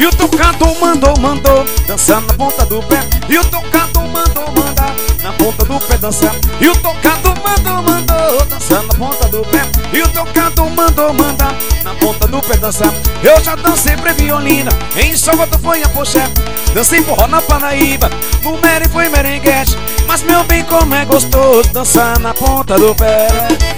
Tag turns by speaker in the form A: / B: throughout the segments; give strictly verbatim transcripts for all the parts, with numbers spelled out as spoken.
A: E o tocado mandou, mandou dançar na ponta do pé. E o tocado mandou, mandar na ponta do pé dançar. E o tocado mandou, mandou dançar na ponta do pé. E o tocado mandou, mandar na ponta do pé dançar. Eu já dancei pré-violina, em Salvador foi a poché. Dancei forró na Paraíba, no Meri foi merenguete. Mas meu bem, como é gostoso dançar na ponta do pé.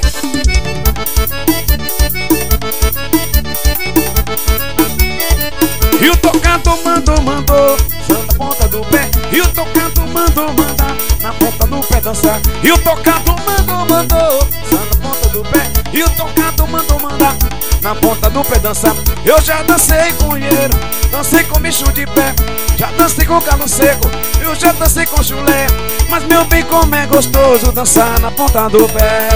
A: E o tocado mandou, mandou dançar na ponta do pé. E o tocado mandou, mandar na ponta do pé dançar. E o tocado mandou, mandou dançar na ponta do pé. E o tocado mandou, mandar na ponta do pé dançar. Eu já dancei com olheiro, dancei com bicho de pé, já dancei com galo seco, eu já dancei com chulé. Mas meu bem, como é gostoso dançar na ponta do pé.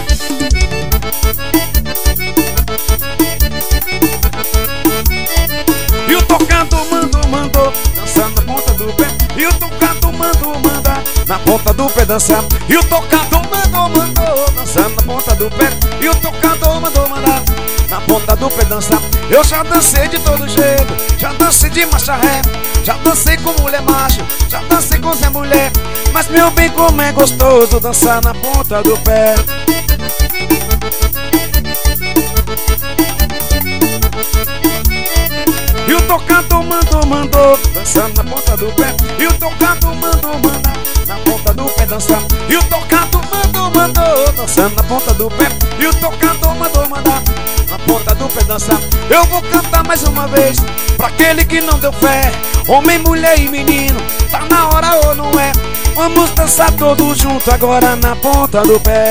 A: E o tocado mandou, mandou dançar na ponta do pé. E o tocado mandou, mandar na ponta do pé dançar. E o tocado mandou, mandou dançar na ponta do pé. E o tocado mandou, mandar na ponta do pé dançar. Eu já dancei de todo jeito, já dancei de marcha ré, já dancei com mulher macho, já dancei com Zé mulher. Mas meu bem, como é gostoso dançar na ponta do pé. E o tocado mandou, mandou dançar na ponta do pé. E o tocado mandou, mandar na ponta do pé dançar. E o tocado mandou, mandou dançar na ponta do pé. E o tocado mandou, mandar na ponta do pé dançar. Eu vou cantar mais uma vez pra aquele que não deu fé. Homem, mulher e menino, tá na hora ou não é? Vamos dançar todos juntos agora na ponta do pé.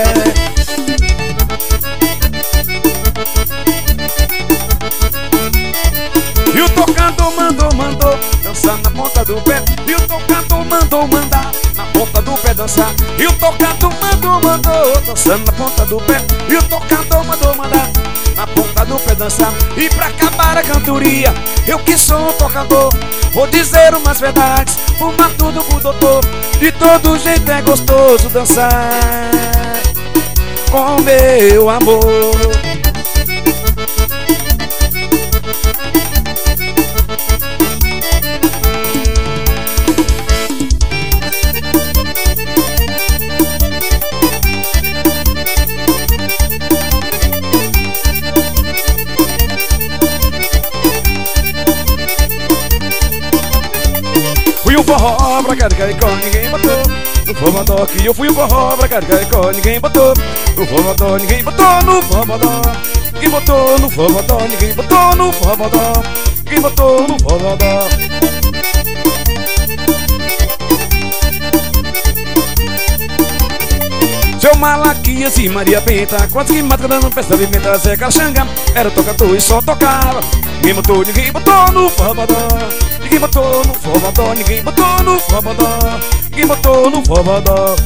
A: E o tocado mandou, mandou dançar na ponta do pé. E o tocado mandou, mandar na ponta do pé dançar. E o tocado mandou, mandou dançar na ponta do pé. E o tocado mandou, mandar na ponta do pé dançar. E pra acabar a cantoria, eu que sou um tocador, vou dizer umas verdades, fumar tudo com o doutor. De todo jeito é gostoso dançar com meu amor. Fui o forró pra cá de Caicó, ninguém botou no forró que eu fui o forró pra cá de Caicó, ninguém botou no forró, ninguém botou no forró, ninguém botou no forró, ninguém botou no forró, ninguém botou no forró. Seu Malaquias e Maria Benta, quase que mata dando festa de menta. Zé Caxanga era tocador e só tocava. Ninguém botou, ninguém botou no forró. Ninguém botou no forró, ninguém botou no forró, ninguém botou no forró.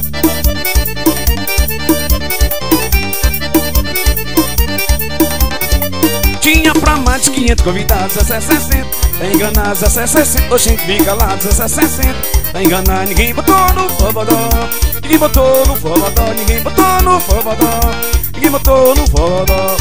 A: Tinha pra mais de quinhentos convidados, dezessete sessenta. Tá enganado, dezessete sessenta. Oxente, fica lá, dezessete sessenta. Tá enganado, ninguém botou no forró. Ninguém botou no forró, ninguém botou no forró, ninguém botou no forró.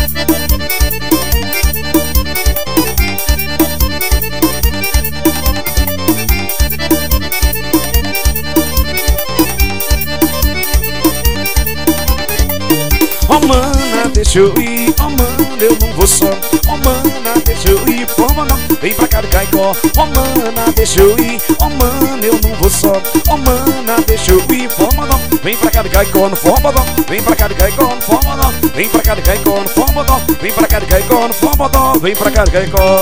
A: Oh mana, deixa eu ir, oh mana, eu não vou só. Oh mana, deixa eu ir, oh mana, vem pra cá de Caicó. Oh mana, deixa eu ir, oh mana, eu não vou só. Oh mana, deixa eu ir, oh mana, vem pra cá de Caicó no forró. Vem pra cá de Caicó no forró. Vem pra cá de Caicó no forró. Vem pra cá de Caicó no forró. Vem pra cá de Caicó.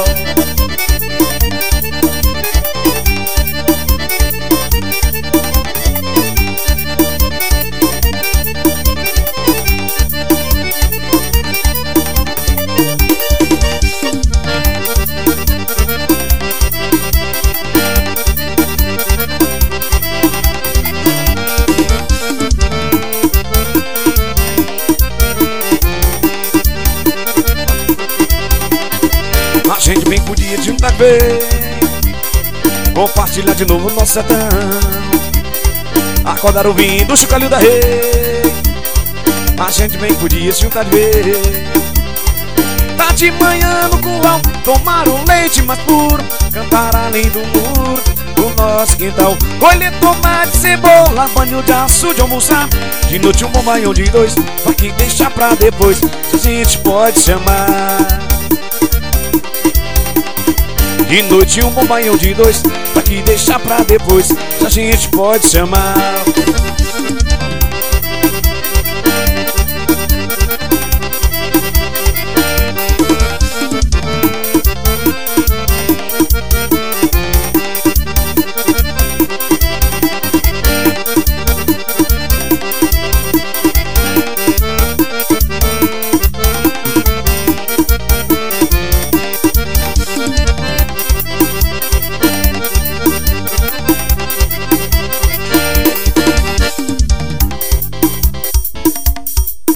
A: A gente bem podia juntar bem, compartilhar de novo o nosso sertão, acordar ouvindo o chocalho da rei. A gente bem podia se juntar de vez, tá de manhã no curral, tomar um leite mais puro, cantar além do muro do nosso quintal, colher tomate, cebola, banho de açude, almoçar. De noite um bom banho de dois, pra que deixar pra depois, se a gente pode chamar. De noite um bom banho de dois, pra que deixar pra depois, se a gente pode chamar.